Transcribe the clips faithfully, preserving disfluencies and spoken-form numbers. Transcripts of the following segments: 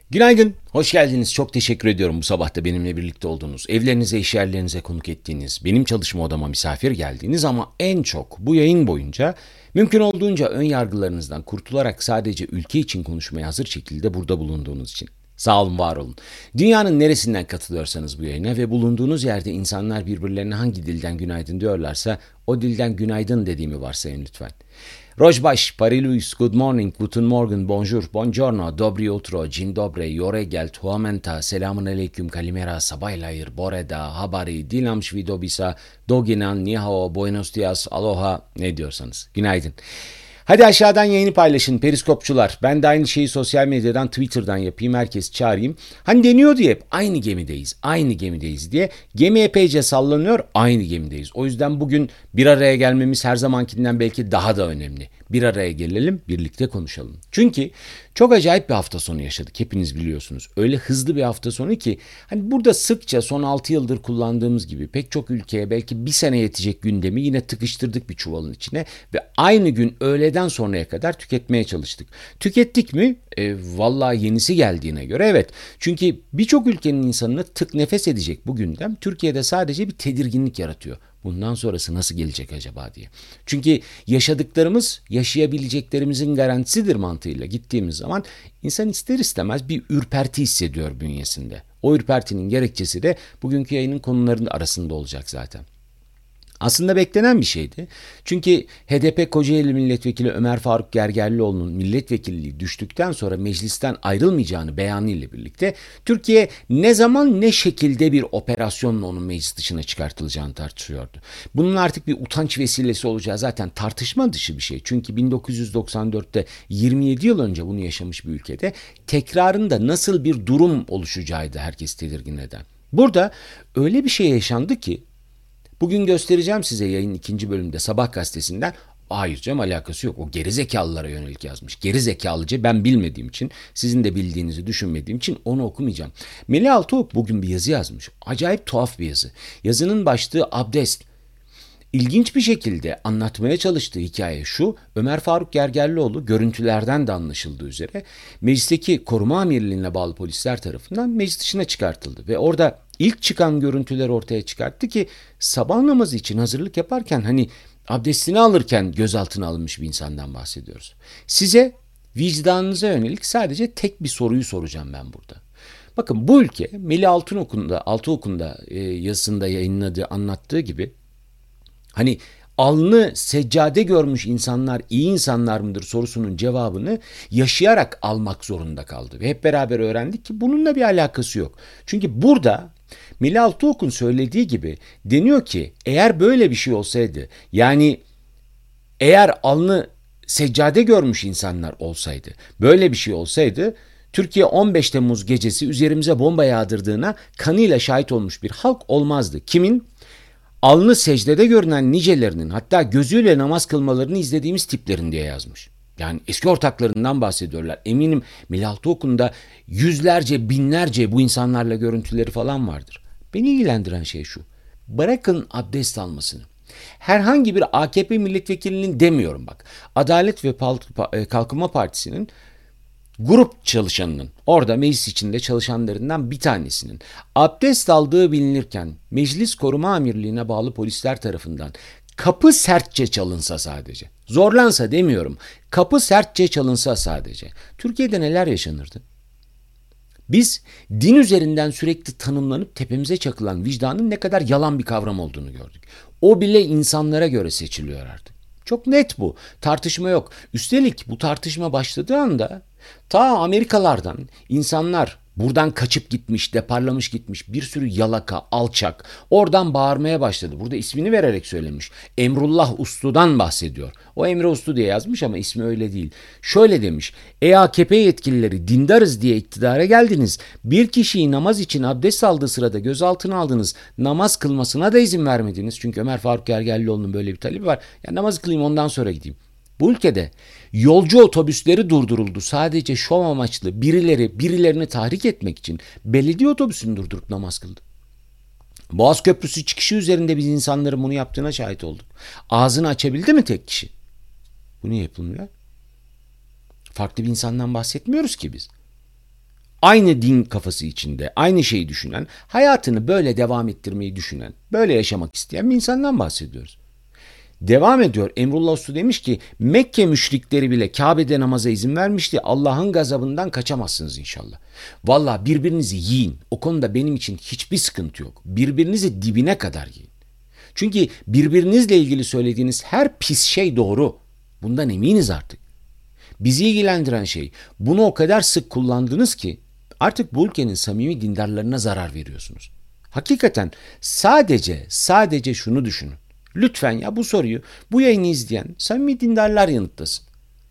Günaydın, hoş geldiniz. Çok teşekkür ediyorum bu sabah da benimle birlikte olduğunuz, evlerinize, iş yerlerinize konuk ettiğiniz, benim çalışma odama misafir geldiğiniz ama en çok bu yayın boyunca mümkün olduğunca ön yargılarınızdan kurtularak sadece ülke için konuşmaya hazır şekilde burada bulunduğunuz için. Sağ olun, var olun. Dünyanın neresinden katılıyorsanız bu yayına ve bulunduğunuz yerde insanlar birbirlerine hangi dilden günaydın diyorlarsa o dilden günaydın dediğimi varsayın lütfen. Rojbaş, Pariluis, Good Morning, Guten Morgen, Bonjour, Buongiorno, Dobry Utro, Dzień dobry, Yoregelt, Huamenta, Selamun Aleyküm, Kalimera, Sabaylayır, Boreda, Habari, Dilam Shvidobisa, Doginan, Nihao, Buenos Dias, Aloha ne diyorsanız. Günaydın. Hadi aşağıdan yayını paylaşın periskopçular. Ben de aynı şeyi sosyal medyadan, Twitter'dan yapayım. Herkes çağırayım. Hani deniyor diye hep aynı gemideyiz, aynı gemideyiz diye. Gemi epeyce sallanıyor, aynı gemideyiz. O yüzden bugün bir araya gelmemiz her zamankinden belki daha da önemli. Bir araya gelelim, birlikte konuşalım. Çünkü çok acayip bir hafta sonu yaşadık. Hepiniz biliyorsunuz. Öyle hızlı bir hafta sonu ki hani burada sıkça son altı yıldır kullandığımız gibi pek çok ülkeye belki bir sene yetecek gündemi yine tıkıştırdık bir çuvalın içine ve aynı gün öğleden sonraya kadar tüketmeye çalıştık. Tükettik mi? E, vallahi yenisi geldiğine göre evet. Çünkü birçok ülkenin insanını tık nefes edecek bu gündem Türkiye'de sadece bir tedirginlik yaratıyor. Bundan sonrası nasıl gelecek acaba diye. Çünkü yaşadıklarımız yaşayabileceklerimizin garantisidir mantığıyla gittiğimiz zaman insan ister istemez bir ürperti hissediyor bünyesinde. O ürpertinin gerekçesi de bugünkü yayının konularının arasında olacak zaten. Aslında beklenen bir şeydi. Çünkü H D P Kocaeli Milletvekili Ömer Faruk Gergerlioğlu'nun milletvekilliği düştükten sonra meclisten ayrılmayacağını beyanıyla birlikte Türkiye ne zaman ne şekilde bir operasyonla onun meclis dışına çıkartılacağını tartışıyordu. Bunun artık bir utanç vesilesi olacağı zaten tartışma dışı bir şey. Çünkü bin dokuz yüz doksan dörtte yirmi yedi yıl önce bunu yaşamış bir ülkede tekrarında nasıl bir durum oluşacağıydı herkes tedirgin eden. Burada öyle bir şey yaşandı ki bugün göstereceğim size yayın ikinci bölümde Sabah gazetesinden. Hayır canım, alakası yok. O gerizekalılara yönelik yazmış. Gerizekalıca ben bilmediğim için, sizin de bildiğinizi düşünmediğim için onu okumayacağım. Melih Altıok bugün bir yazı yazmış. Acayip tuhaf bir yazı. Yazının başlığı abdest. İlginç bir şekilde anlatmaya çalıştığı hikaye şu: Ömer Faruk Gergerlioğlu görüntülerden de anlaşıldığı üzere meclisteki koruma amirliğine bağlı polisler tarafından meclis dışına çıkartıldı. Ve orada ilk çıkan görüntüler ortaya çıkarttı ki sabah namazı için hazırlık yaparken hani abdestini alırken gözaltına alınmış bir insandan bahsediyoruz. Size vicdanınıza yönelik sadece tek bir soruyu soracağım ben burada. Bakın, bu ülke Melih Altıok'un da, Altıok'un da e, yazısında yayınladığı, anlattığı gibi hani alnı seccade görmüş insanlar iyi insanlar mıdır sorusunun cevabını yaşayarak almak zorunda kaldı. Ve hep beraber öğrendik ki bununla bir alakası yok. Çünkü burada Melih Altıok'un söylediği gibi deniyor ki eğer böyle bir şey olsaydı, yani eğer alnı seccade görmüş insanlar olsaydı, böyle bir şey olsaydı, Türkiye on beş Temmuz gecesi üzerimize bomba yağdırdığına kanıyla şahit olmuş bir halk olmazdı. Kimin? Alnı secdede görünen nicelerinin, hatta gözüyle namaz kılmalarını izlediğimiz tiplerin diye yazmış. Yani eski ortaklarından bahsediyorlar. Eminim Melih Altıok'un da yüzlerce, binlerce bu insanlarla görüntüleri falan vardır. Beni ilgilendiren şey şu: bırakın abdest almasını. Herhangi bir A K P milletvekilinin demiyorum bak. Adalet ve Kalkınma Partisi'nin grup çalışanının, orada meclis içinde çalışanlarından bir tanesinin abdest aldığı bilinirken Meclis Koruma Amirliğine bağlı polisler tarafından kapı sertçe çalınsa, sadece zorlansa demiyorum, kapı sertçe çalınsa sadece, Türkiye'de neler yaşanırdı? Biz din üzerinden sürekli tanımlanıp tepemize çakılan vicdanın ne kadar yalan bir kavram olduğunu gördük. O bile insanlara göre seçiliyor artık. Çok net bu. Tartışma yok. Üstelik bu tartışma başladığı anda ta Amerikalardan insanlar buradan kaçıp gitmiş, deparlamış gitmiş bir sürü yalaka, alçak oradan bağırmaya başladı. Burada ismini vererek söylemiş. Emrullah Uslu'dan bahsediyor. O Emre Uslu diye yazmış ama ismi öyle değil. Şöyle demiş: E A K P yetkilileri, dindarız diye iktidara geldiniz. Bir kişiyi namaz için abdest aldığı sırada gözaltına aldınız. Namaz kılmasına da izin vermediniz. Çünkü Ömer Faruk Gergerlioğlu'nun böyle bir talebi var. Ya namaz kılayım, ondan sonra gideyim. Bu ülkede yolcu otobüsleri durduruldu. Sadece şov amaçlı birileri birilerini tahrik etmek için belediye otobüsünü durdurup namaz kıldı. Boğaz Köprüsü çıkışı üzerinde biz insanların bunu yaptığına şahit olduk. Ağzını açabildi mi tek kişi? Bu niye yapılmıyor? Farklı bir insandan bahsetmiyoruz ki biz. aynı din kafası içinde, aynı şeyi düşünen, hayatını böyle devam ettirmeyi düşünen, böyle yaşamak isteyen bir insandan bahsediyoruz. Devam ediyor. Emrullah Uslu demiş ki Mekke müşrikleri bile Kabe'de namaza izin vermişti. Allah'ın gazabından kaçamazsınız inşallah. Valla birbirinizi yiyin. O konuda benim için hiçbir sıkıntı yok. Birbirinizi dibine kadar yiyin. Çünkü birbirinizle ilgili söylediğiniz her pis şey doğru. Bundan eminiz artık. Bizi ilgilendiren şey, bunu o kadar sık kullandınız ki artık bu ülkenin samimi dindarlarına zarar veriyorsunuz. Hakikaten sadece sadece şunu düşünün. Lütfen ya bu soruyu bu yayını izleyen samimi dindarlar yanıtlasın.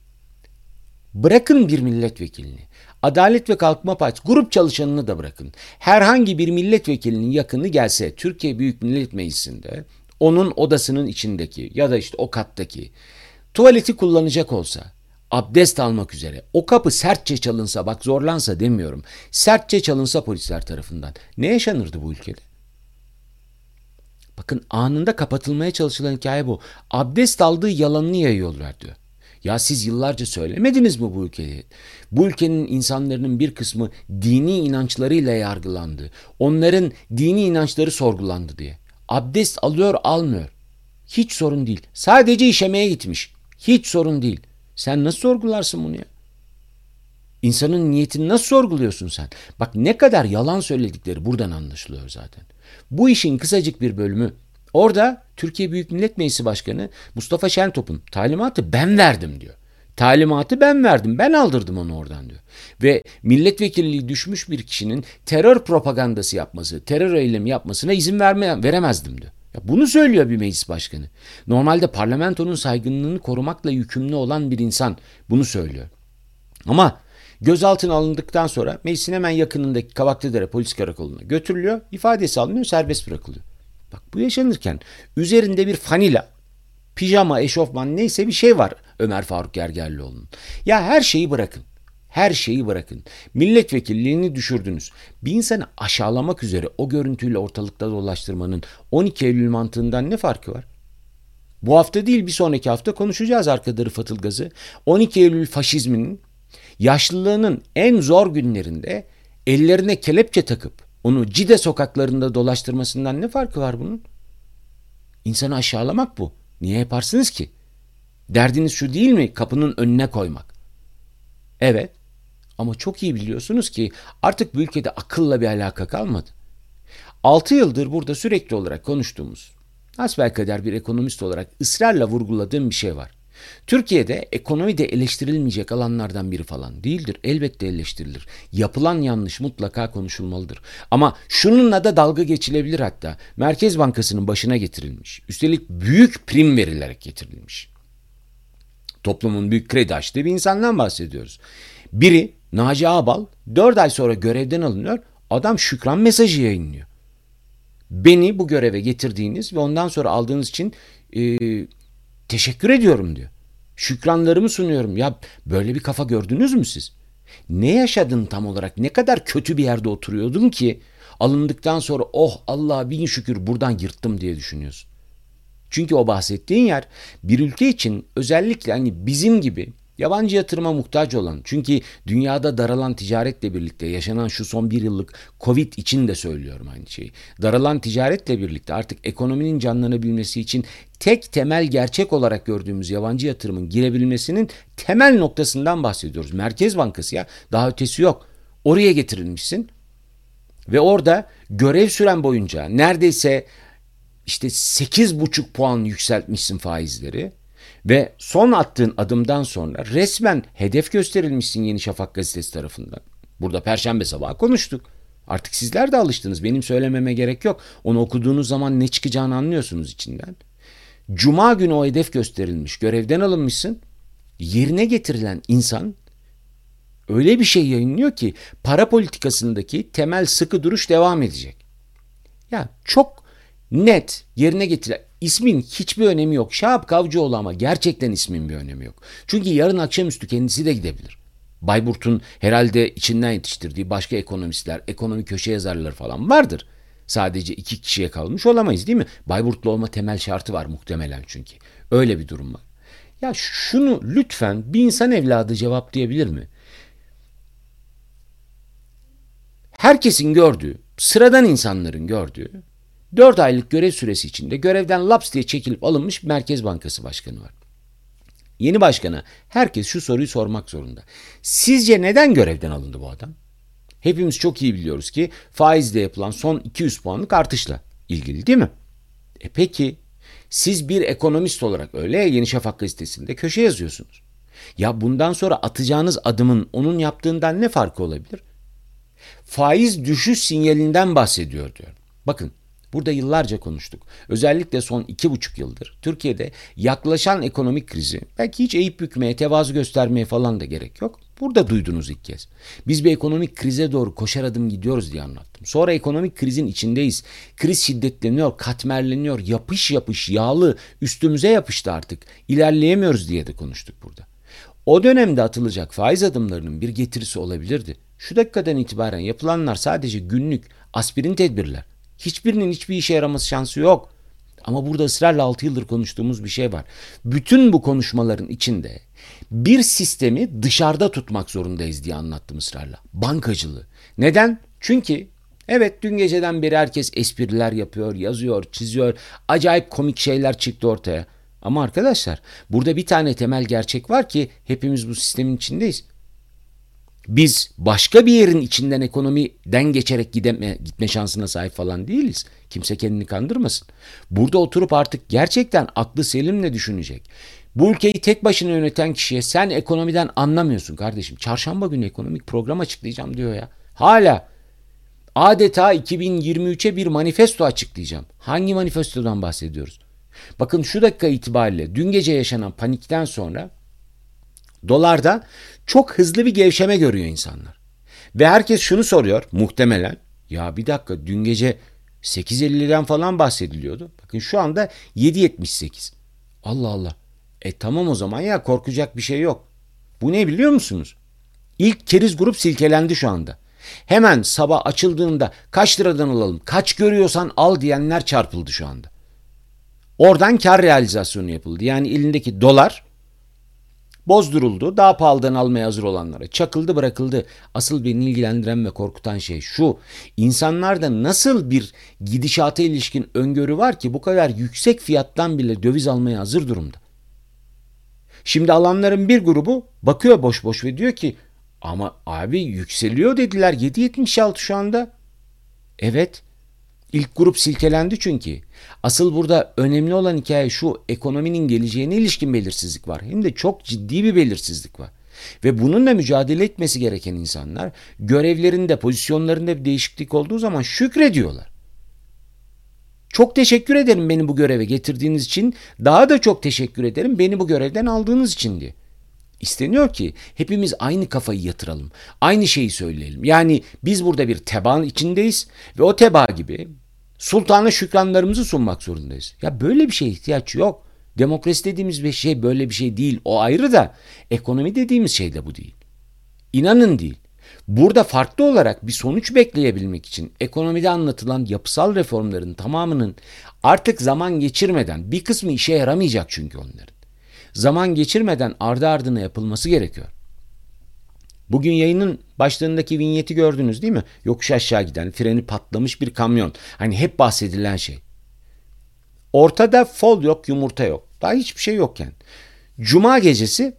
Bırakın bir milletvekilini, Adalet ve Kalkınma Partisi grup çalışanını da bırakın. Herhangi bir milletvekilinin yakını gelse Türkiye Büyük Millet Meclisi'nde onun odasının içindeki ya da işte o kattaki tuvaleti kullanacak olsa, abdest almak üzere o kapı sertçe çalınsa, bak zorlansa demiyorum, sertçe çalınsa polisler tarafından ne yaşanırdı bu ülkede? Bakın anında kapatılmaya çalışılan hikaye bu. Abdest aldığı yalanını yayıyorlar diyor. Ya siz yıllarca söylemediniz mi bu ülkede? Bu ülkenin insanların bir kısmı dini inançlarıyla yargılandı. Onların dini inançları sorgulandı diye. Abdest alıyor almıyor. Hiç sorun değil. Sadece işemeye gitmiş. Hiç sorun değil. Sen nasıl sorgularsın bunu ya? İnsanın niyetini nasıl sorguluyorsun sen? Bak ne kadar yalan söyledikleri buradan anlaşılıyor zaten. Bu işin kısacık bir bölümü. Orada Türkiye Büyük Millet Meclisi Başkanı Mustafa Şentop'un talimatı ben verdim diyor. Talimatı ben verdim, ben aldırdım onu oradan diyor. Ve milletvekilliği düşmüş bir kişinin terör propagandası yapması, terör eylemi yapmasına izin verme, veremezdim diyor. Ya bunu söylüyor bir meclis başkanı. Normalde parlamentonun saygınlığını korumakla yükümlü olan bir insan bunu söylüyor. Ama gözaltına alındıktan sonra meclisin hemen yakınındaki Kavaklıdere Polis Karakolu'na götürülüyor, ifadesi alınıyor, serbest bırakılıyor. Bak bu yaşanırken üzerinde bir fanila, pijama, eşofman neyse bir şey var Ömer Faruk Gergerlioğlu'nun. Ya her şeyi bırakın. Her şeyi bırakın. Milletvekilliğini düşürdünüz. Bir insanı aşağılamak üzere o görüntüyle ortalıkta dolaştırmanın on iki Eylül mantığından ne farkı var? Bu hafta değil bir sonraki hafta konuşacağız arkada Rıfat Ilgaz'ı. on iki Eylül faşizminin yaşlılığının en zor günlerinde ellerine kelepçe takıp onu Cide sokaklarında dolaştırmasından ne farkı var bunun? İnsanı aşağılamak bu. Niye yaparsınız ki? Derdiniz şu değil mi? Kapının önüne koymak. Evet. Ama çok iyi biliyorsunuz ki artık bu ülkede akılla bir alaka kalmadı. altı yıldır burada sürekli olarak konuştuğumuz, hasbelkader bir ekonomist olarak ısrarla vurguladığım bir şey var. Türkiye'de ekonomi de eleştirilmeyecek alanlardan biri falan değildir. Elbette eleştirilir. Yapılan yanlış mutlaka konuşulmalıdır. Ama şununla da dalga geçilebilir hatta. Merkez Bankası'nın başına getirilmiş. Üstelik büyük prim verilerek getirilmiş. Toplumun büyük kredi açtığı bir insandan bahsediyoruz. Biri Naci Ağbal dört ay sonra görevden alınıyor. Adam şükran mesajı yayınlıyor. Beni bu göreve getirdiğiniz ve ondan sonra aldığınız için e, teşekkür ediyorum diyor. Şükranlarımı sunuyorum. Ya böyle bir kafa gördünüz mü siz? Ne yaşadın tam olarak? Ne kadar kötü bir yerde oturuyordun ki alındıktan sonra oh Allah'a bin şükür buradan yırttım diye düşünüyorsun. Çünkü o bahsettiğin yer bir ülke için özellikle hani bizim gibi yabancı yatırıma muhtaç olan, çünkü dünyada daralan ticaretle birlikte yaşanan şu son bir yıllık Covid için de söylüyorum aynı şeyi. Daralan ticaretle birlikte artık ekonominin canlanabilmesi için tek temel gerçek olarak gördüğümüz yabancı yatırımın girebilmesinin temel noktasından bahsediyoruz. Merkez Bankası ya, daha ötesi yok. Oraya getirilmişsin ve orada görev süren boyunca neredeyse işte sekiz buçuk puan yükseltmişsin faizleri. Ve son attığın adımdan sonra resmen hedef gösterilmişsin Yeni Şafak gazetesi tarafından. Burada Perşembe sabahı konuştuk. Artık sizler de alıştınız. Benim söylememe gerek yok. Onu okuduğunuz zaman ne çıkacağını anlıyorsunuz içinden. Cuma günü o hedef gösterilmiş. Görevden alınmışsın. Yerine getirilen insan öyle bir şey yayınlıyor ki para politikasındaki temel sıkı duruş devam edecek. Ya çok net yerine getirilen ismin hiçbir önemi yok. Şahap Kavcıoğlu ama gerçekten ismin bir önemi yok. Çünkü yarın akşamüstü kendisi de gidebilir. Bayburt'un herhalde içinden yetiştirdiği başka ekonomistler, ekonomi köşe yazarları falan vardır. Sadece iki kişiye kalmış olamayız değil mi? Bayburtlu olma temel şartı var muhtemelen çünkü. Öyle bir durum var. Ya şunu lütfen bir insan evladı cevaplayabilir mi? Herkesin gördüğü, sıradan insanların gördüğü dört aylık görev süresi içinde görevden laps diye çekilip alınmış bir Merkez Bankası Başkanı var. Yeni başkana herkes şu soruyu sormak zorunda. Sizce neden görevden alındı bu adam? Hepimiz çok iyi biliyoruz ki faizde yapılan son iki yüz puanlık artışla ilgili değil mi? E peki siz bir ekonomist olarak öyle ya Yeni Şafak gazetesinde köşe yazıyorsunuz. Ya bundan sonra atacağınız adımın onun yaptığından ne farkı olabilir? Faiz düşüş sinyalinden bahsediyor diyor. Bakın burada yıllarca konuştuk. Özellikle son iki buçuk yıldır Türkiye'de yaklaşan ekonomik krizi, belki hiç eğip bükmeye, tevazu göstermeye falan da gerek yok. Burada duydunuz ilk kez. Biz bir ekonomik krize doğru koşar adım gidiyoruz diye anlattım. Sonra ekonomik krizin içindeyiz. Kriz şiddetleniyor, katmerleniyor, yapış yapış, yağlı, üstümüze yapıştı artık. İlerleyemiyoruz diye de konuştuk burada. O dönemde atılacak faiz adımlarının bir getirisi olabilirdi. Şu dakikadan itibaren yapılanlar sadece günlük aspirin tedbirler. Hiçbirinin hiçbir işe yaraması şansı yok. Ama burada ısrarla altı yıldır konuştuğumuz bir şey var. Bütün bu konuşmaların içinde bir sistemi dışarıda tutmak zorundayız diye anlattım ısrarla. Bankacılığı. Neden? Çünkü evet dün geceden beri herkes espriler yapıyor, yazıyor, çiziyor. Acayip komik şeyler çıktı ortaya. Ama arkadaşlar burada bir tane temel gerçek var ki hepimiz bu sistemin içindeyiz. Biz başka bir yerin içinden ekonomiden geçerek gideme, gitme şansına sahip falan değiliz. Kimse kendini kandırmasın. Burada oturup artık gerçekten aklı selimle düşünecek. Bu ülkeyi tek başına yöneten kişiye sen ekonomiden anlamıyorsun kardeşim. Çarşamba günü ekonomik program açıklayacağım diyor ya. Hala adeta iki bin yirmi üçe bir manifesto açıklayacağım. Hangi manifestodan bahsediyoruz? Bakın şu dakika itibariyle dün gece yaşanan panikten sonra dolarda çok hızlı bir gevşeme görüyor insanlar. Ve herkes şunu soruyor muhtemelen. Ya bir dakika dün gece sekiz elliden falan bahsediliyordu. Bakın şu anda yedi yetmiş sekiz. Allah Allah. E tamam o zaman ya korkacak bir şey yok. Bu ne biliyor musunuz? İlk keriz grup silkelendi şu anda. Hemen sabah açıldığında kaç liradan alalım, kaç görüyorsan al diyenler çarpıldı şu anda. Oradan kar realizasyonu yapıldı. Yani elindeki dolar bozduruldu. Daha pahalıdan almaya hazır olanlara çakıldı bırakıldı. Asıl beni ilgilendiren ve korkutan şey şu. İnsanlarda nasıl bir gidişata ilişkin öngörü var ki bu kadar yüksek fiyattan bile döviz almaya hazır durumda. Şimdi alanların bir grubu bakıyor boş boş ve diyor ki ama abi yükseliyor dediler yedi yetmiş altı şu anda. Evet. İlk grup silkelendi çünkü. Asıl burada önemli olan hikaye şu, ekonominin geleceğine ilişkin belirsizlik var. Hem de çok ciddi bir belirsizlik var. Ve bununla mücadele etmesi gereken insanlar görevlerinde, pozisyonlarında bir değişiklik olduğu zaman şükrediyorlar. Çok teşekkür ederim beni bu göreve getirdiğiniz için. Daha da çok teşekkür ederim beni bu görevden aldığınız için diye. İsteniyor ki hepimiz aynı kafayı yatıralım. Aynı şeyi söyleyelim. Yani biz burada bir tebaanın içindeyiz ve o tebaa gibi sultana şükranlarımızı sunmak zorundayız. Ya böyle bir şeye ihtiyaç yok. Demokrasi dediğimiz bir şey böyle bir şey değil. O ayrı da ekonomi dediğimiz şey de bu değil. İnanın değil. Burada farklı olarak bir sonuç bekleyebilmek için ekonomide anlatılan yapısal reformların tamamının artık zaman geçirmeden bir kısmı işe yaramayacak çünkü onların. Zaman geçirmeden ardı ardına yapılması gerekiyor. Bugün yayının başlarındaki vinyeti gördünüz değil mi? Yokuş aşağı giden, freni patlamış bir kamyon. Hani hep bahsedilen şey. Ortada fol yok, yumurta yok. Daha hiçbir şey yokken. Cuma gecesi,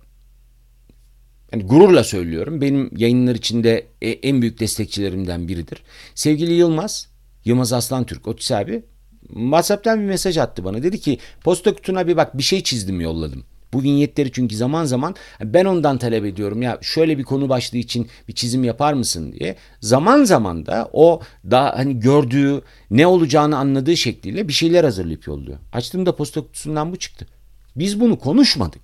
yani gururla söylüyorum, benim yayınlar içinde en büyük destekçilerimden biridir. Sevgili Yılmaz, Yılmaz Aslantürk, Otis abi, WhatsApp'tan bir mesaj attı bana. Dedi ki posta kutuna bir bak bir şey çizdim yolladım. Bu vinyetleri çünkü zaman zaman ben ondan talep ediyorum ya şöyle bir konu başlığı için bir çizim yapar mısın diye. Zaman zaman da o daha hani gördüğü ne olacağını anladığı şekliyle bir şeyler hazırlayıp yolluyor. Açtığımda posta kutusundan bu çıktı. Biz bunu konuşmadık.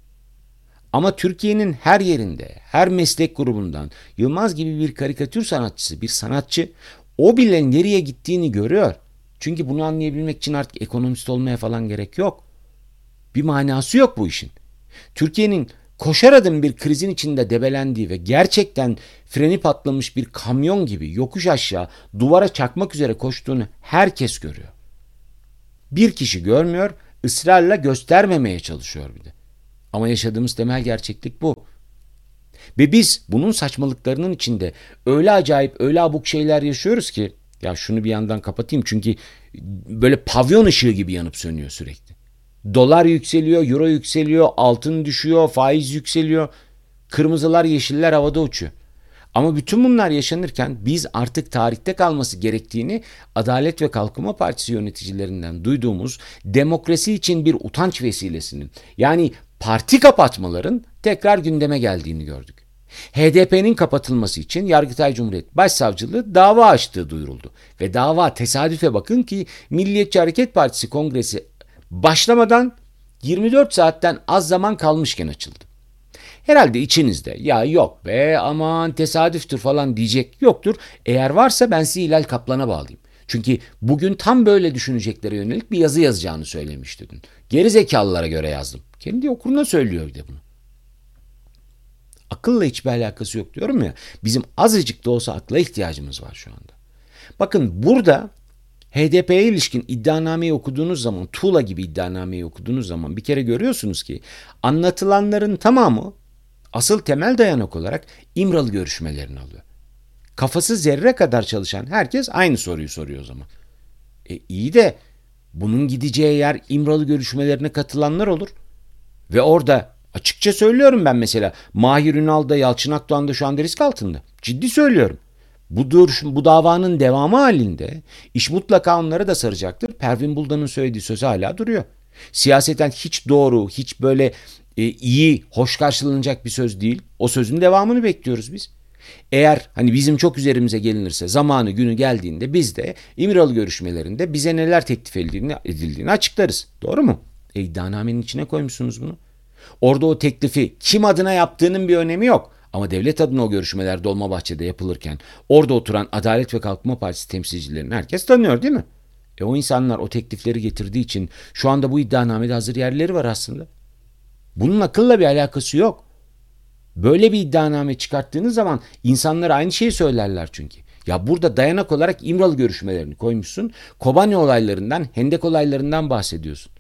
Ama Türkiye'nin her yerinde, her meslek grubundan Yılmaz gibi bir karikatür sanatçısı, bir sanatçı o bile nereye gittiğini görüyor. Çünkü bunu anlayabilmek için artık ekonomist olmaya falan gerek yok. Bir manası yok bu işin. Türkiye'nin koşar adım bir krizin içinde debelendiği ve gerçekten freni patlamış bir kamyon gibi yokuş aşağı duvara çakmak üzere koştuğunu herkes görüyor. Bir kişi görmüyor, ısrarla göstermemeye çalışıyor bir de. Ama yaşadığımız temel gerçeklik bu. Ve biz bunun saçmalıklarının içinde öyle acayip, öyle abuk şeyler yaşıyoruz ki, ya şunu bir yandan kapatayım çünkü böyle pavyon ışığı gibi yanıp sönüyor sürekli. Dolar yükseliyor, euro yükseliyor, altın düşüyor, faiz yükseliyor. Kırmızılar, yeşiller havada uçuyor. Ama bütün bunlar yaşanırken biz artık tarihte kalması gerektiğini Adalet ve Kalkınma Partisi yöneticilerinden duyduğumuz demokrasi için bir utanç vesilesinin, yani parti kapatmaların tekrar gündeme geldiğini gördük. H D P'nin kapatılması için Yargıtay Cumhuriyet Başsavcılığı dava açtığı duyuruldu. Ve dava, tesadüfe bakın ki, Milliyetçi Hareket Partisi kongresi başlamadan yirmi dört saatten az zaman kalmışken açıldı. Herhalde içinizde ya yok be aman tesadüftür falan diyecek yoktur. Eğer varsa ben sizi Hilal Kaplan'a bağlayayım. Çünkü bugün tam böyle düşüneceklere yönelik bir yazı yazacağını söylemişti dün. Geri zekalılara göre yazdım. Kendi okuruna söylüyor bir de bunu. Akılla hiçbir alakası yok diyorum ya. Bizim azıcık da olsa akla ihtiyacımız var şu anda. Bakın burada H D P'ye ilişkin iddianameyi okuduğunuz zaman, tuğla gibi iddianameyi okuduğunuz zaman bir kere görüyorsunuz ki anlatılanların tamamı asıl temel dayanak olarak İmralı görüşmelerini alıyor. Kafası zerre kadar çalışan herkes aynı soruyu soruyor o zaman. E iyi de bunun gideceği yer İmralı görüşmelerine katılanlar olur. Ve orada açıkça söylüyorum, ben mesela Mahir Ünal da Yalçın Akdoğan da şu anda risk altında. Ciddi söylüyorum. Bu, duruş, bu davanın devamı halinde iş mutlaka onlara da saracaktır. Pervin Buldan'ın söylediği söz hala duruyor. Siyaseten hiç doğru, hiç böyle e, iyi, hoş karşılanacak bir söz değil. O sözün devamını bekliyoruz biz. Eğer hani bizim çok üzerimize gelinirse, zamanı günü geldiğinde biz de İmralı görüşmelerinde bize neler teklif edildiğini, edildiğini açıklarız. Doğru mu? E, iddianamenin içine koymuşsunuz bunu. Orada o teklifi kim adına yaptığının bir önemi yok. Ama devlet adına o görüşmeler Dolmabahçe'de yapılırken orada oturan Adalet ve Kalkınma Partisi temsilcilerini herkes tanıyor değil mi? E o insanlar o teklifleri getirdiği için şu anda bu iddianamede hazır yerleri var aslında. Bunun akılla bir alakası yok. Böyle bir iddianame çıkarttığınız zaman insanlar aynı şeyi söylerler çünkü. Ya burada dayanak olarak İmralı görüşmelerini koymuşsun. Kobani olaylarından, Hendek olaylarından bahsediyorsun.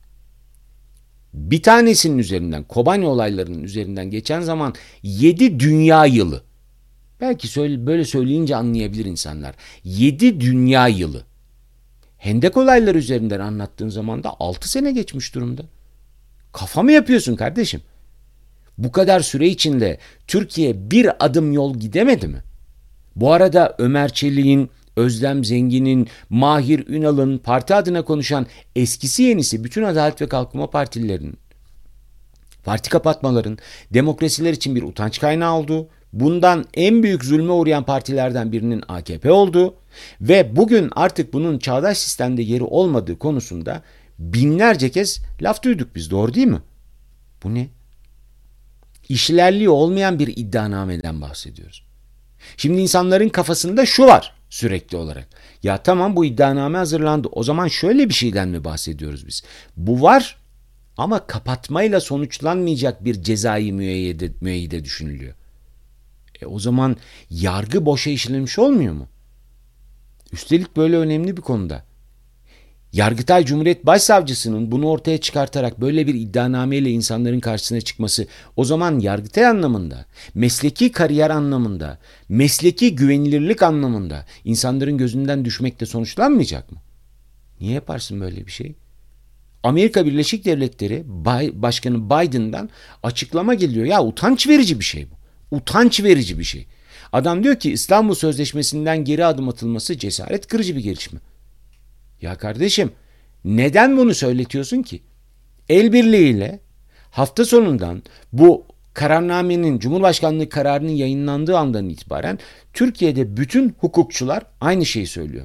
Bir tanesinin üzerinden, Kobani olaylarının üzerinden geçen zaman yedi dünya yılı. Belki söyle, böyle söyleyince anlayabilir insanlar. Yedi dünya yılı. Hendek olayları üzerinden anlattığın zaman da altı sene geçmiş durumda. Kafa mı yapıyorsun kardeşim? Bu kadar süre içinde Türkiye bir adım yol gidemedi mi? Bu arada Ömer Çelik'in, Özlem Zengin'in, Mahir Ünal'ın, parti adına konuşan eskisi yenisi bütün Adalet ve Kalkınma Partililerinin parti kapatmaların demokrasiler için bir utanç kaynağı olduğu, bundan en büyük zulme uğrayan partilerden birinin A K P olduğu ve bugün artık bunun çağdaş sistemde yeri olmadığı konusunda binlerce kez laf duyduk biz, doğru değil mi? Bu ne? İşlerliği olmayan bir iddianameden bahsediyoruz. Şimdi insanların kafasında şu var sürekli olarak. Ya tamam, bu iddianame hazırlandı. O zaman şöyle bir şeyden mi bahsediyoruz biz? Bu var ama kapatmayla sonuçlanmayacak bir cezai müeyyide, müeyyide düşünülüyor. E o zaman yargı boşa işlenmiş olmuyor mu? Üstelik böyle önemli bir konuda. Yargıtay Cumhuriyet Başsavcısının bunu ortaya çıkartarak böyle bir iddianameyle insanların karşısına çıkması, o zaman Yargıtay anlamında, mesleki kariyer anlamında, mesleki güvenilirlik anlamında insanların gözünden düşmekle sonuçlanmayacak mı? Niye yaparsın böyle bir şey? Amerika Birleşik Devletleri Başkanı Biden'dan açıklama geliyor. Ya utanç verici bir şey bu. Utanç verici bir şey. Adam diyor ki İstanbul Sözleşmesi'nden geri adım atılması cesaret kırıcı bir gelişme. Ya kardeşim, neden bunu söyletiyorsun ki? El birliğiyle hafta sonundan bu kararnamenin, Cumhurbaşkanlığı kararının yayınlandığı andan itibaren Türkiye'de bütün hukukçular aynı şeyi söylüyor.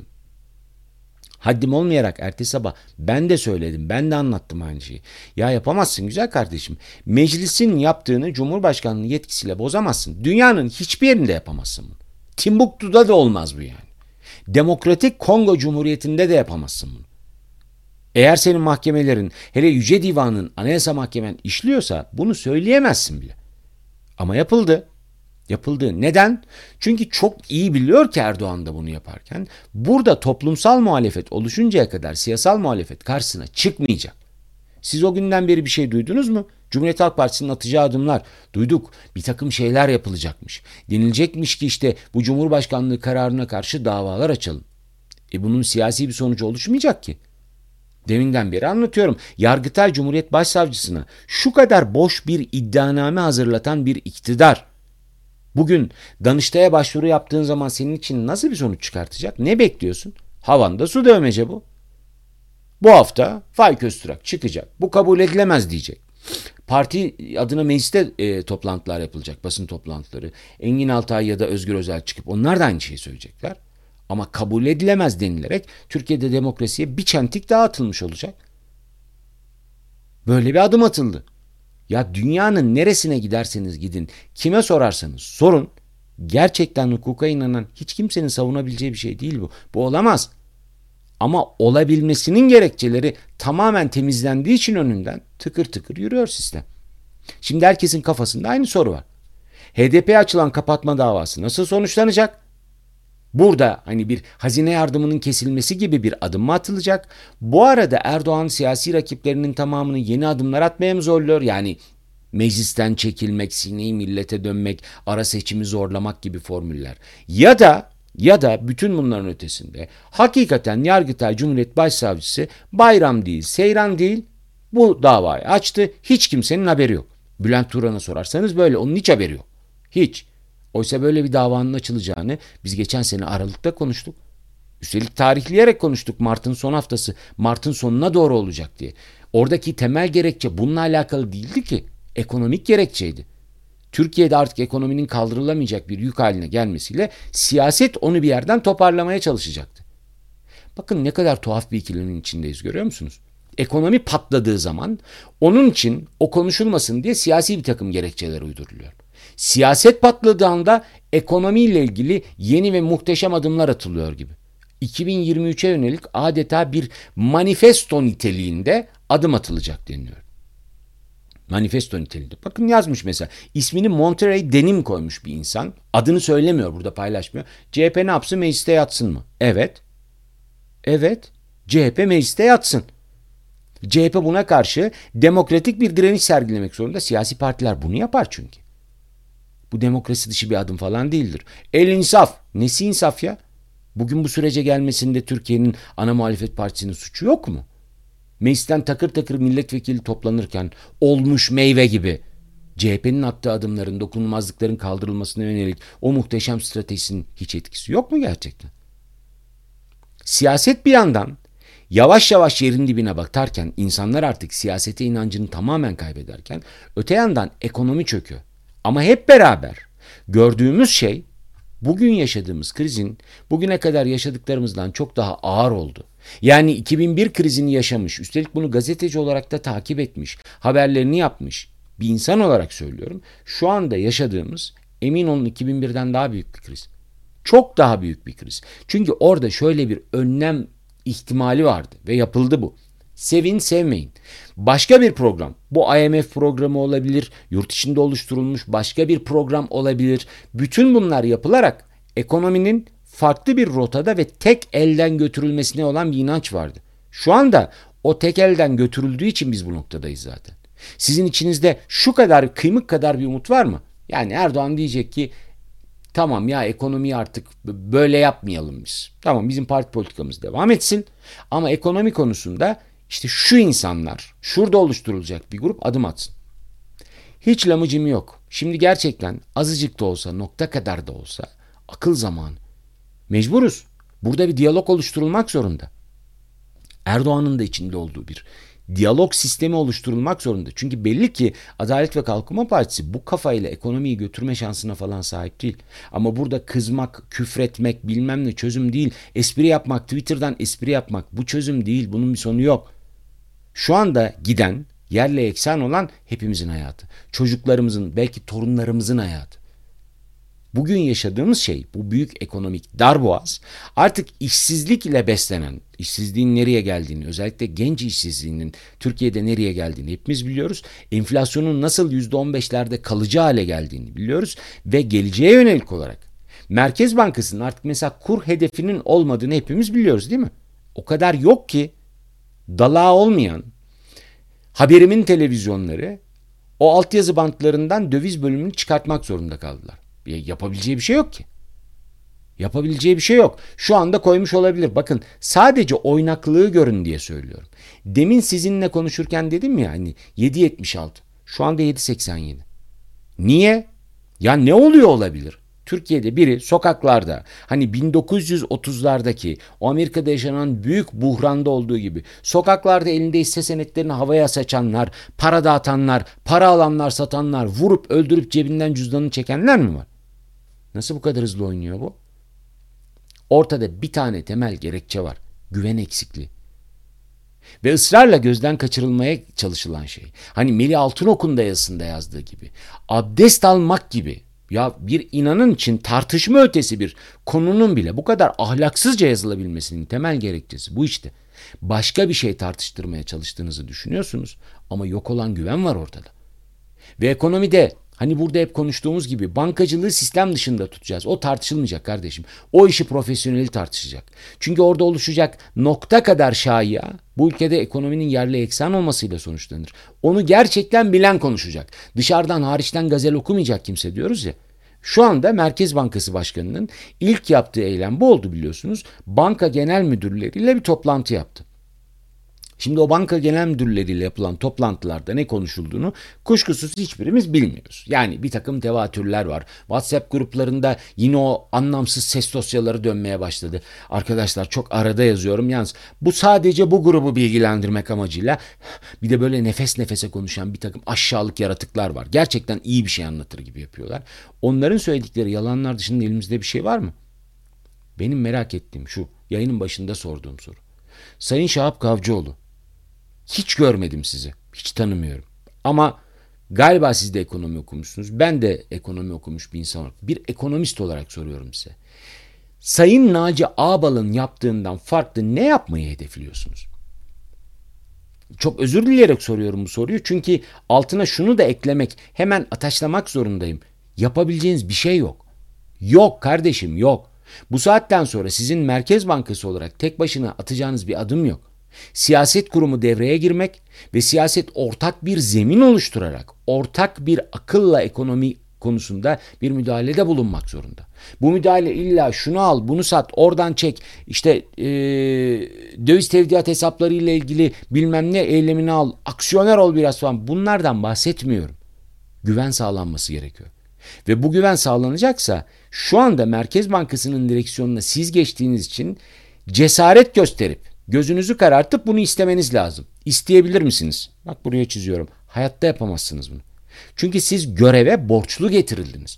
Haddim olmayarak ertesi sabah ben de söyledim, ben de anlattım aynı şeyi. Ya yapamazsın güzel kardeşim. Meclisin yaptığını Cumhurbaşkanlığı yetkisiyle bozamazsın. Dünyanın hiçbir yerinde yapamazsın bunu. Timbuktu'da da olmaz bu yani. Demokratik Kongo Cumhuriyeti'nde de yapamazsın bunu. Eğer senin mahkemelerin, hele Yüce Divan'ın, Anayasa Mahkemen işliyorsa bunu söyleyemezsin bile. Ama yapıldı. Yapıldı. Neden? Çünkü çok iyi biliyor ki Erdoğan da bunu yaparken burada toplumsal muhalefet oluşuncaya kadar siyasal muhalefet karşısına çıkmayacak. Siz o günden beri bir şey duydunuz mu? Cumhuriyet Halk Partisi'nin atacağı adımlar. Duyduk, bir takım şeyler yapılacakmış. Denilecekmiş ki işte bu Cumhurbaşkanlığı kararına karşı davalar açalım. E bunun siyasi bir sonucu oluşmayacak ki. Deminden beri anlatıyorum. Yargıtay Cumhuriyet Başsavcısına şu kadar boş bir iddianame hazırlatan bir iktidar bugün Danıştay'a başvuru yaptığın zaman senin için nasıl bir sonuç çıkartacak? Ne bekliyorsun? Havanda su dövmece bu. Bu hafta Faik Öztürk çıkacak. Bu kabul edilemez diyecek. Parti adına mecliste e, toplantılar yapılacak, basın toplantıları. Engin Altay ya da Özgür Özel çıkıp onlar da aynı şeyi söyleyecekler. Ama kabul edilemez denilerek Türkiye'de demokrasiye bir çentik daha atılmış olacak. Böyle bir adım atıldı. Ya dünyanın neresine giderseniz gidin, kime sorarsanız sorun, gerçekten hukuka inanan hiç kimsenin savunabileceği bir şey değil bu. Bu olamaz. Ama olabilmesinin gerekçeleri tamamen temizlendiği için önünden tıkır tıkır yürüyor sistem. Şimdi herkesin kafasında aynı soru var. H D P'ye açılan kapatma davası nasıl sonuçlanacak? Burada hani bir hazine yardımının kesilmesi gibi bir adım mı atılacak? Bu arada Erdoğan siyasi rakiplerinin tamamını yeni adımlar atmaya mı zorluyor? Yani meclisten çekilmek, sineği millete dönmek, ara seçimi zorlamak gibi formüller. Ya da ya da bütün bunların ötesinde hakikaten Yargıtay Cumhuriyet Başsavcısı bayram değil, seyran değil bu davayı açtı. Hiç kimsenin haberi yok. Bülent Turan'a sorarsanız böyle. Onun hiç haberi yok. Hiç. Oysa böyle bir davanın açılacağını biz geçen sene Aralık'ta konuştuk. Üstelik tarihleyerek konuştuk. Mart'ın son haftası, Mart'ın sonuna doğru olacak diye. Oradaki temel gerekçe bununla alakalı değildi ki. Ekonomik gerekçeydi. Türkiye'de artık ekonominin kaldırılamayacak bir yük haline gelmesiyle siyaset onu bir yerden toparlamaya çalışacaktı. Bakın ne kadar tuhaf bir ikilemin içindeyiz, görüyor musunuz? Ekonomi patladığı zaman onun için o konuşulmasın diye siyasi bir takım gerekçeler uyduruluyor. Siyaset patladığı anda ekonomiyle ilgili yeni ve muhteşem adımlar atılıyor gibi. iki bin yirmi üçe yönelik adeta bir manifesto niteliğinde adım atılacak deniliyor. Manifesto niteliğinde. Bakın yazmış mesela. İsmini Monterey Denim koymuş bir insan. Adını söylemiyor, burada paylaşmıyor. C H P ne yapsın, mecliste yatsın mı? Evet. Evet. C H P mecliste yatsın. C H P buna karşı demokratik bir direniş sergilemek zorunda. Siyasi partiler bunu yapar çünkü. Bu demokrasi dışı bir adım falan değildir. El insaf. Nesi insaf ya? Bugün bu sürece gelmesinde Türkiye'nin ana muhalefet partisinin suçu yok mu? Meclisten takır takır milletvekili toplanırken olmuş meyve gibi C H P'nin attığı adımların, dokunulmazlıkların kaldırılmasına yönelik o muhteşem stratejisinin hiç etkisi yok mu gerçekten? Siyaset bir yandan yavaş yavaş yerin dibine batarken, insanlar artık siyasete inancını tamamen kaybederken, öte yandan ekonomi çöküyor. Ama hep beraber gördüğümüz şey bugün yaşadığımız krizin bugüne kadar yaşadıklarımızdan çok daha ağır oldu. Yani iki bin bir krizini yaşamış, üstelik bunu gazeteci olarak da takip etmiş, haberlerini yapmış bir insan olarak söylüyorum. Şu anda yaşadığımız, emin olun, iki bin birden daha büyük bir kriz. Çok daha büyük bir kriz. Çünkü orada şöyle bir önlem ihtimali vardı ve yapıldı bu. Sevin sevmeyin. Başka bir program, bu I M F programı olabilir, yurt içinde oluşturulmuş başka bir program olabilir. Bütün bunlar yapılarak ekonominin farklı bir rotada ve tek elden götürülmesine olan bir inanç vardı. Şu anda o tek elden götürüldüğü için biz bu noktadayız zaten. Sizin içinizde şu kadar, kıymık kadar bir umut var mı? Yani Erdoğan diyecek ki tamam ya, ekonomiyi artık böyle yapmayalım biz. Tamam, bizim parti politikamız devam etsin. Ama ekonomi konusunda işte şu insanlar, şurada oluşturulacak bir grup adım atsın. Hiç lamıcım yok. Şimdi gerçekten azıcık da olsa, nokta kadar da olsa akıl zamanı. Mecburuz. Burada bir diyalog oluşturulmak zorunda. Erdoğan'ın da içinde olduğu bir diyalog sistemi oluşturulmak zorunda. Çünkü belli ki Adalet ve Kalkınma Partisi bu kafayla ekonomiyi götürme şansına falan sahip değil. Ama burada kızmak, küfretmek, bilmem ne çözüm değil. Espri yapmak, Twitter'dan espri yapmak bu çözüm değil. Bunun bir sonu yok. Şu anda giden, yerle eksen olan hepimizin hayatı. Çocuklarımızın, belki torunlarımızın hayatı. Bugün yaşadığımız şey, bu büyük ekonomik darboğaz, artık işsizlik ile beslenen, işsizliğin nereye geldiğini, özellikle genç işsizliğinin Türkiye'de nereye geldiğini hepimiz biliyoruz. Enflasyonun nasıl yüzde on beşlerde kalıcı hale geldiğini biliyoruz ve geleceğe yönelik olarak Merkez Bankası'nın artık mesela kur hedefinin olmadığını hepimiz biliyoruz, değil mi? O kadar yok ki dalağı olmayan haberimin televizyonları O altyazı bantlarından döviz bölümünü çıkartmak zorunda kaldılar. Ya, yapabileceği bir şey yok ki. Yapabileceği bir şey yok. Şu anda koymuş olabilir. Bakın sadece oynaklığı görün diye söylüyorum. Demin sizinle konuşurken dedim ya hani yedi yetmiş altı. Şu anda yedi seksen yedi. Niye? Ya ne oluyor olabilir? Türkiye'de biri sokaklarda hani bin dokuz yüz otuzlardaki o Amerika'da yaşanan büyük buhranda olduğu gibi sokaklarda elinde hisse senetlerini havaya saçanlar, para dağıtanlar, para alanlar, satanlar, vurup öldürüp cebinden cüzdanını çekenler mi var? Nasıl bu kadar hızlı oynuyor bu? Ortada bir tane temel gerekçe var. Güven eksikliği. Ve ısrarla gözden kaçırılmaya çalışılan şey. Hani Melih Altınok'un da yazısında yazdığı gibi. Abdest almak gibi. Ya bir inanın için tartışma ötesi bir konunun bile bu kadar ahlaksızca yazılabilmesinin temel gerekçesi bu işte. Başka bir şey tartıştırmaya çalıştığınızı düşünüyorsunuz ama yok olan güven var ortada. Ve ekonomide hani burada hep konuştuğumuz gibi bankacılığı sistem dışında tutacağız. O tartışılmayacak kardeşim. O işi profesyoneli tartışacak. Çünkü orada oluşacak nokta kadar şaya bu ülkede ekonominin yerli eksen olmasıyla sonuçlanır. Onu gerçekten bilen konuşacak. Dışarıdan hariçten gazel okumayacak kimse diyoruz ya. Şu anda Merkez Bankası Başkanı'nın ilk yaptığı eylem bu oldu biliyorsunuz. Banka genel müdürleriyle bir toplantı yaptı. Şimdi o banka genel müdürleriyle yapılan toplantılarda ne konuşulduğunu kuşkusuz hiçbirimiz bilmiyoruz. Yani bir takım tevatürler var. WhatsApp gruplarında yine o anlamsız ses dosyaları dönmeye başladı. Arkadaşlar çok arada yazıyorum yalnız. Bu sadece bu grubu bilgilendirmek amacıyla bir de böyle nefes nefese konuşan bir takım aşağılık yaratıklar var. Gerçekten iyi bir şey anlatır gibi yapıyorlar. Onların söyledikleri yalanlar dışında elimizde bir şey var mı? Benim merak ettiğim şu, yayının başında sorduğum soru. Sayın Şahap Kavcıoğlu, hiç görmedim sizi. Hiç tanımıyorum. Ama galiba siz de ekonomi okumuşsunuz. Ben de ekonomi okumuş bir insan olarak. Bir ekonomist olarak soruyorum size. Sayın Naci Ağbal'ın yaptığından farklı ne yapmayı hedefliyorsunuz? Çok özür dileyerek soruyorum bu soruyu. Çünkü altına şunu da eklemek, hemen ataşlamak zorundayım. Yapabileceğiniz bir şey yok. Yok kardeşim yok. Bu saatten sonra sizin Merkez Bankası olarak tek başına atacağınız bir adım yok. Siyaset kurumu devreye girmek ve siyaset ortak bir zemin oluşturarak ortak bir akılla ekonomi konusunda bir müdahalede bulunmak zorunda. Bu müdahale illa şunu al, bunu sat, oradan çek, işte ee, döviz tevdiat hesapları ile ilgili bilmem ne eylemini al, aksiyoner ol biraz falan. Bunlardan bahsetmiyorum. Güven sağlanması gerekiyor. Ve bu güven sağlanacaksa şu anda Merkez Bankası'nın direksiyonuna siz geçtiğiniz için cesaret gösterip gözünüzü karartıp bunu istemeniz lazım. İsteyebilir misiniz? Bak buraya çiziyorum. Hayatta yapamazsınız bunu. Çünkü siz göreve borçlu getirildiniz.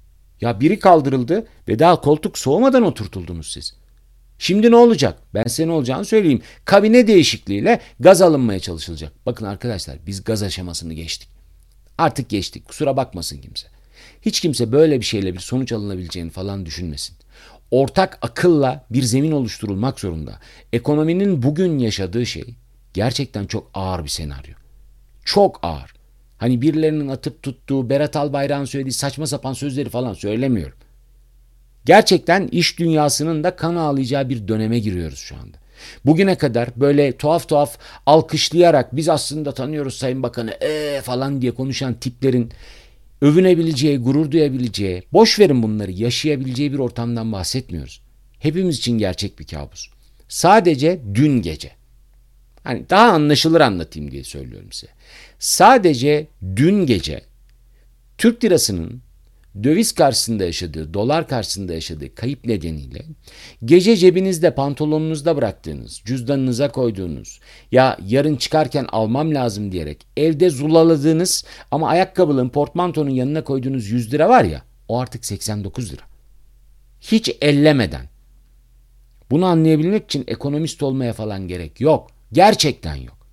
Ya biri kaldırıldı ve daha koltuk soğumadan oturtuldunuz siz. Şimdi ne olacak? Ben size ne olacağını söyleyeyim. Kabine değişikliğiyle gaz alınmaya çalışılacak. Bakın arkadaşlar biz gaz aşamasını geçtik. Artık geçtik. Kusura bakmasın kimse. Hiç kimse böyle bir şeyle bir sonuç alınabileceğini falan düşünmesin. Ortak akılla bir zemin oluşturulmak zorunda. Ekonominin bugün yaşadığı şey gerçekten çok ağır bir senaryo. Çok ağır. Hani birilerinin atıp tuttuğu, Berat Albayrak'ın söylediği saçma sapan sözleri falan söylemiyorum. Gerçekten iş dünyasının da kan ağlayacağı bir döneme giriyoruz şu anda. Bugüne kadar böyle tuhaf tuhaf alkışlayarak biz aslında tanıyoruz Sayın Bakanı ee falan diye konuşan tiplerin övünebileceği, gurur duyabileceği, boş verin bunları, yaşayabileceği bir ortamdan bahsetmiyoruz. Hepimiz için gerçek bir kabus. Sadece dün gece, hani daha anlaşılır anlatayım diye söylüyorum size. Sadece dün gece Türk lirasının döviz karşısında yaşadığı, dolar karşısında yaşadığı kayıp nedeniyle gece cebinizde, pantolonunuzda bıraktığınız, cüzdanınıza koyduğunuz, ya yarın çıkarken almam lazım diyerek evde zulaladığınız ama ayakkabının, portmantonun yanına koyduğunuz yüz lira var ya, o artık seksen dokuz lira. Hiç ellemeden. Bunu anlayabilmek için ekonomist olmaya falan gerek yok. Gerçekten yok.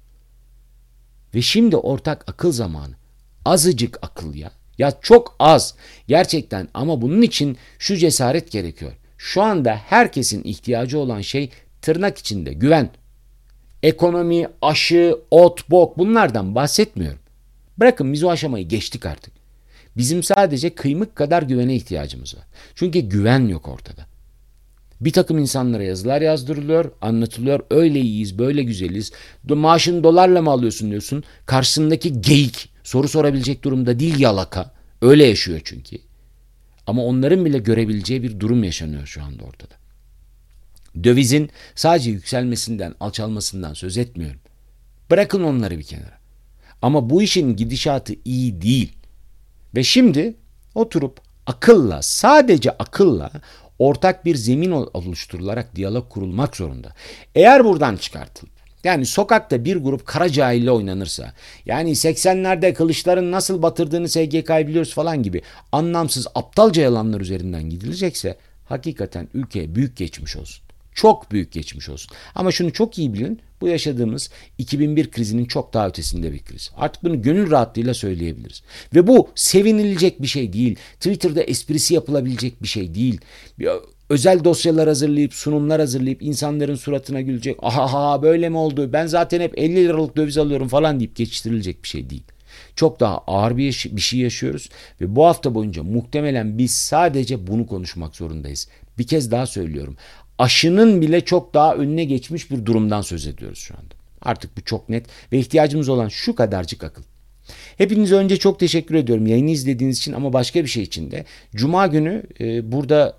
Ve şimdi ortak akıl zamanı. Azıcık akıl ya. Ya çok az gerçekten ama bunun için şu cesaret gerekiyor. Şu anda herkesin ihtiyacı olan şey tırnak içinde güven. Ekonomi, aşı, ot, bok bunlardan bahsetmiyorum. Bırakın biz o aşamayı geçtik artık. Bizim sadece kıymık kadar güvene ihtiyacımız var. Çünkü güven yok ortada. Bir takım insanlara yazılar yazdırılıyor, anlatılıyor. Öyle iyiyiz, böyle güzeliz. Maaşını dolarla mı alıyorsun diyorsun. Karşısındaki geyik soru sorabilecek durumda değil, yalaka. Öyle yaşıyor çünkü. Ama onların bile görebileceği bir durum yaşanıyor şu anda ortada. Dövizin sadece yükselmesinden, alçalmasından söz etmiyorum. Bırakın onları bir kenara. Ama bu işin gidişatı iyi değil. Ve şimdi oturup akılla, sadece akılla ortak bir zemin oluşturularak diyalog kurulmak zorunda. Eğer buradan çıkartılıp, yani sokakta bir grup kara cahille oynanırsa, yani seksenlerde Kılıçların nasıl batırdığını S G K'yı biliyoruz falan gibi anlamsız aptalca yalanlar üzerinden gidilecekse, hakikaten ülkeye büyük geçmiş olsun. Çok büyük geçmiş olsun. Ama şunu çok iyi bilin, bu yaşadığımız iki bin bir krizinin çok daha ötesinde bir kriz. Artık bunu gönül rahatlığıyla söyleyebiliriz. Ve bu sevinilecek bir şey değil. Twitter'da esprisi yapılabilecek bir şey değil. Bir özel dosyalar hazırlayıp, sunumlar hazırlayıp insanların suratına gülecek. Aha böyle mi oldu? Ben zaten hep elli liralık döviz alıyorum falan deyip geçiştirilecek bir şey değil. Çok daha ağır bir, bir şey yaşıyoruz ve bu hafta boyunca muhtemelen biz sadece bunu konuşmak zorundayız. Bir kez daha söylüyorum. Aşının bile çok daha önüne geçmiş bir durumdan söz ediyoruz şu anda. Artık bu çok net ve ihtiyacımız olan şu kadarcık akıl. Hepinize önce çok teşekkür ediyorum yayını izlediğiniz için, ama başka bir şey için de. Cuma günü e, burada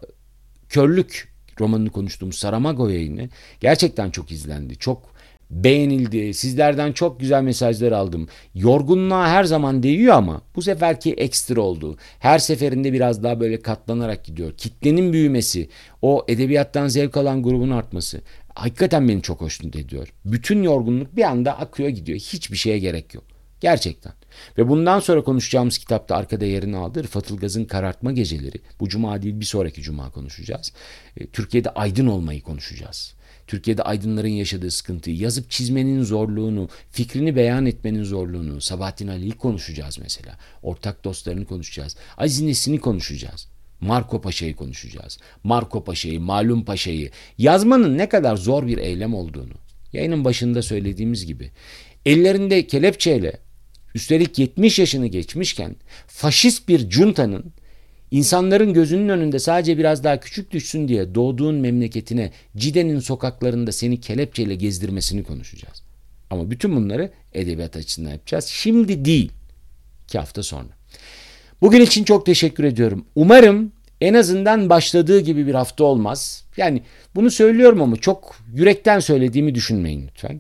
Körlük romanını konuştuğumuz Saramago yayını gerçekten çok izlendi. Çok beğenildi. Sizlerden çok güzel mesajlar aldım. Yorgunluğa her zaman değiyor ama bu seferki ekstra oldu. Her seferinde biraz daha böyle katlanarak gidiyor. Kitlenin büyümesi, o edebiyattan zevk alan grubun artması hakikaten beni çok hoşnut ediyor. Bütün yorgunluk bir anda akıyor gidiyor. Hiçbir şeye gerek yok. Gerçekten. Ve bundan sonra konuşacağımız kitapta arkada yerini aldı. Rıfat Ilgaz'ın Karartma Geceleri. Bu cuma değil, bir sonraki cuma konuşacağız. Türkiye'de aydın olmayı konuşacağız. Türkiye'de aydınların yaşadığı sıkıntıyı, yazıp çizmenin zorluğunu, fikrini beyan etmenin zorluğunu, Sabahattin Ali'yi konuşacağız mesela. Ortak dostlarını konuşacağız. Aziz Nesin'i konuşacağız. Marco Paşa'yı konuşacağız. Marco Paşa'yı, Malum Paşa'yı, yazmanın ne kadar zor bir eylem olduğunu. Yayının başında söylediğimiz gibi. Ellerinde kelepçeyle, üstelik yetmiş yaşını geçmişken, faşist bir cuntanın İnsanların gözünün önünde sadece biraz daha küçük düşsün diye doğduğun memleketine Cide'nin sokaklarında seni kelepçeyle gezdirmesini konuşacağız. Ama bütün bunları edebiyat açısından yapacağız. Şimdi değil, iki hafta sonra. Bugün için çok teşekkür ediyorum. Umarım en azından başladığı gibi bir hafta olmaz. Yani bunu söylüyorum ama çok yürekten söylediğimi düşünmeyin lütfen.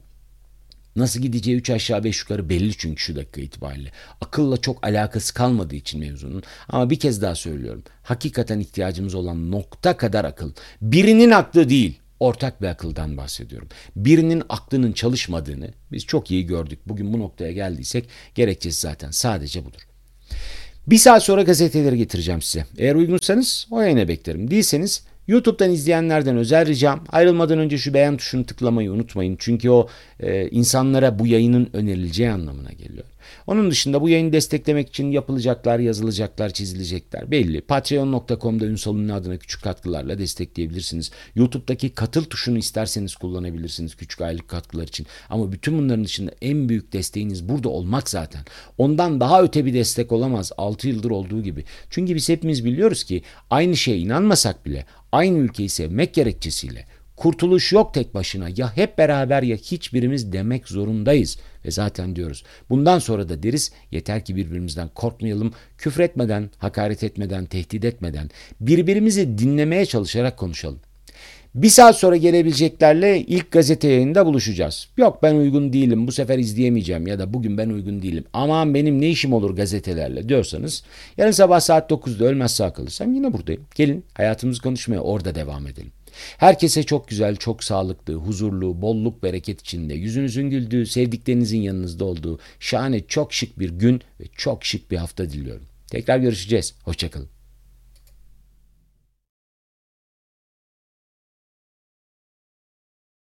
Nasıl gideceği üç aşağı beş yukarı belli çünkü şu dakika itibariyle. Akılla çok alakası kalmadığı için mevzunun. Ama bir kez daha söylüyorum. Hakikaten ihtiyacımız olan nokta kadar akıl. Birinin aklı değil, ortak bir akıldan bahsediyorum. Birinin aklının çalışmadığını biz çok iyi gördük. Bugün bu noktaya geldiysek gerekçesi zaten sadece budur. Bir saat sonra gazeteleri getireceğim size. Eğer uygunsanız o yayına beklerim. Değilseniz YouTube'dan izleyenlerden özel ricam, ayrılmadan önce şu beğen tuşunu tıklamayı unutmayın. Çünkü o e, insanlara bu yayının önerileceği anlamına geliyor. Onun dışında bu yayını desteklemek için yapılacaklar, yazılacaklar, çizilecekler belli. patreon nokta com'da Ünsal Ünlü adına küçük katkılarla destekleyebilirsiniz. YouTube'daki katıl tuşunu isterseniz kullanabilirsiniz küçük aylık katkılar için. Ama bütün bunların dışında en büyük desteğiniz burada olmak zaten. Ondan daha öte bir destek olamaz altı yıldır olduğu gibi. Çünkü biz hepimiz biliyoruz ki aynı şeye inanmasak bile aynı ülkeyi sevmek gerekçesiyle kurtuluş yok tek başına, ya hep beraber ya hiçbirimiz demek zorundayız. Ve zaten diyoruz. Bundan sonra da deriz, yeter ki birbirimizden korkmayalım, küfretmeden, hakaret etmeden, tehdit etmeden, birbirimizi dinlemeye çalışarak konuşalım. Bir saat sonra gelebileceklerle ilk gazete yayında buluşacağız. Yok ben uygun değilim, bu sefer izleyemeyeceğim ya da bugün ben uygun değilim. Aman benim ne işim olur gazetelerle diyorsanız, yarın sabah saat dokuzda ölmez sağ kalırsam yine buradayım. Gelin hayatımızı konuşmaya orada devam edelim. Herkese çok güzel, çok sağlıklı, huzurlu, bolluk, bereket içinde, yüzünüzün güldüğü, sevdiklerinizin yanınızda olduğu şahane, çok şık bir gün ve çok şık bir hafta diliyorum. Tekrar görüşeceğiz. Hoşça kalın.